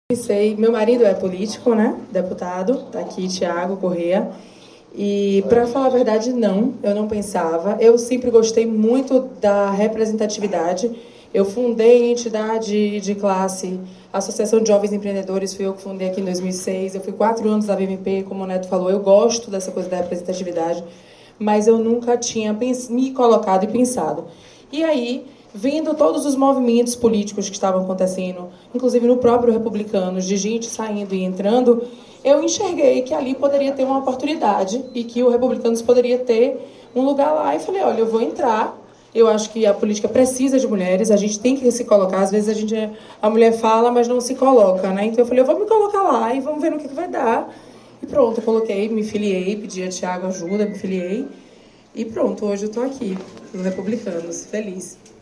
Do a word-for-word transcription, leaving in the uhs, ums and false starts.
Sei, meu marido é político, né? Deputado, tá aqui, Thiago Corrêa. E, para falar a verdade, não, eu não pensava. Eu sempre gostei muito da representatividade. Eu fundei a entidade de classe, a Associação de Jovens Empreendedores, fui eu que fundei aqui em dois mil e seis. Eu fui quatro anos da B M P, como o Neto falou. Eu gosto dessa coisa da representatividade, mas eu nunca tinha me colocado e pensado. E aí, vendo todos os movimentos políticos que estavam acontecendo, inclusive no próprio Republicanos, de gente saindo e entrando, eu enxerguei que ali poderia ter uma oportunidade e que o Republicanos poderia ter um lugar lá. E falei, olha, eu vou entrar. Eu acho que a política precisa de mulheres, a gente tem que se colocar. Às vezes a, gente, a mulher fala, mas não se coloca, né? Então eu falei, eu vou me colocar lá e vamos ver no que, que vai dar. E pronto, eu coloquei, me filiei, pedi a Thiago ajuda, me filiei. E pronto, hoje eu estou aqui, no Republicanos, feliz.